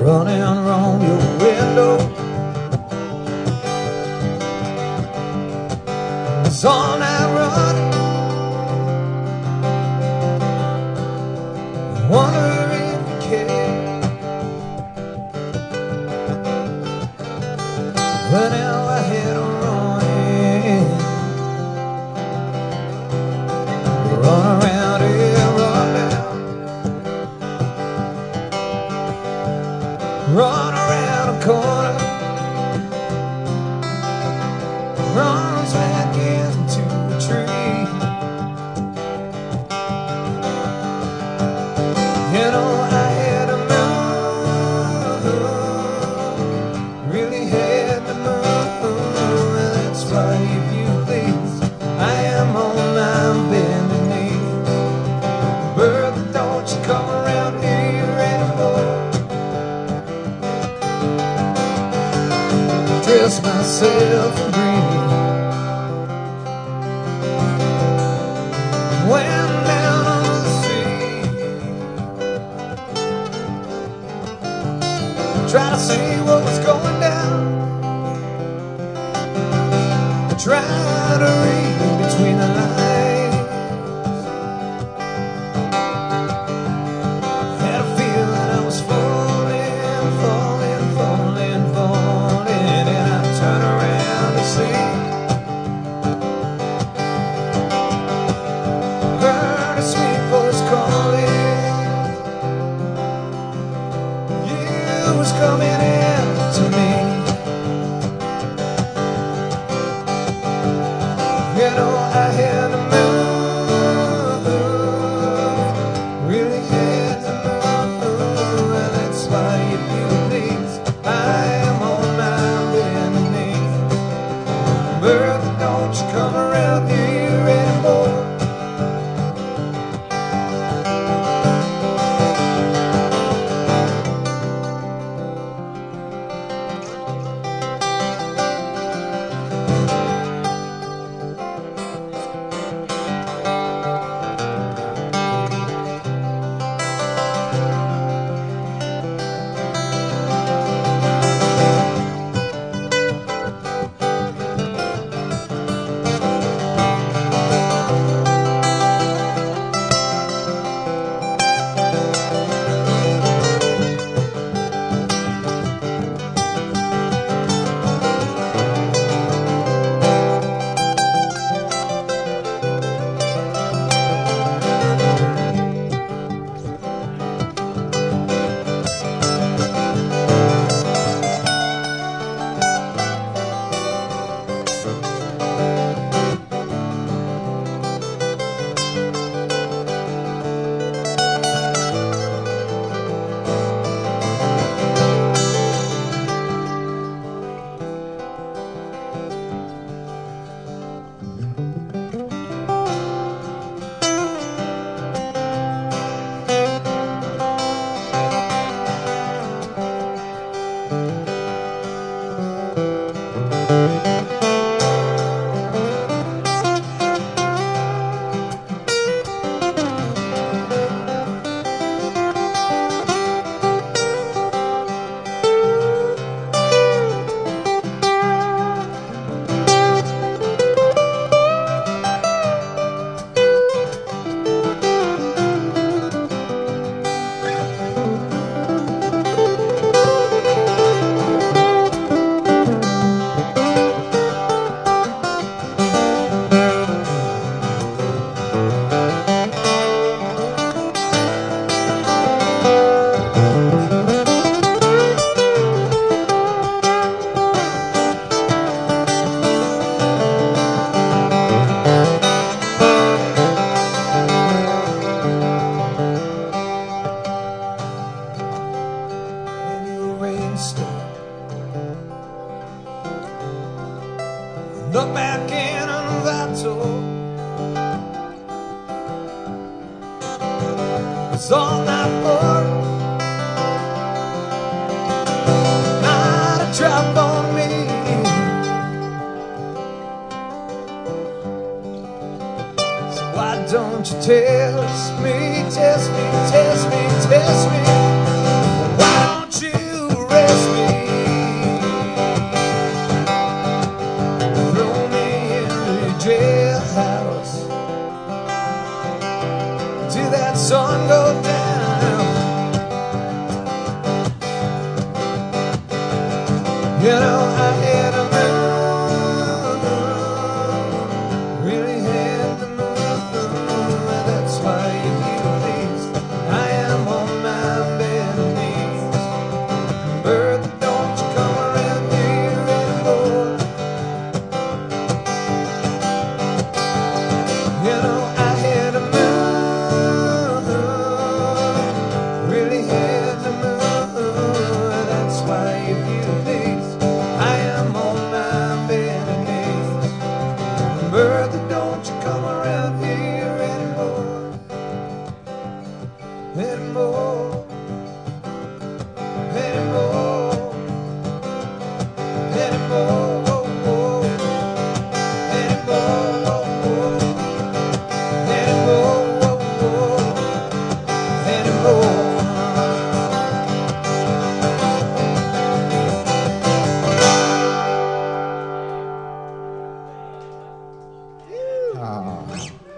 running around your window. It's all night running, wonder if you care. But now I had a running, run around here, run down, run around a corner, runs back into a tree. You know I had to move, really had to move. That's why, if you please, I am on my bending knees. Brother, don't you come around here anymore. Dress myself in green, went down on the sea, try to see what was going down, try to read between the lines. Had a feeling I was falling, falling, falling, falling, and I turned around to see, heard a sweet voice calling. You was coming in to me. You know I had to move, really had to move. And that's why, if you please, I am on my bending knees. Brother, don't you come around here anymore. Look back in on that door. It's all not for, not a drop on me. So why don't you test me, test me, test me, test me? Why don't you You know, I had a move, really had the move. That's why, if you please, I am on my bended knees. Bertha, don't you come around here anymore. You know, I had a move, really had the move. That's why, if you please, I am on my bended knees. Bertha, don't you come around here anymore, anymore, anymore, anymore, anymore, anymore. Ah.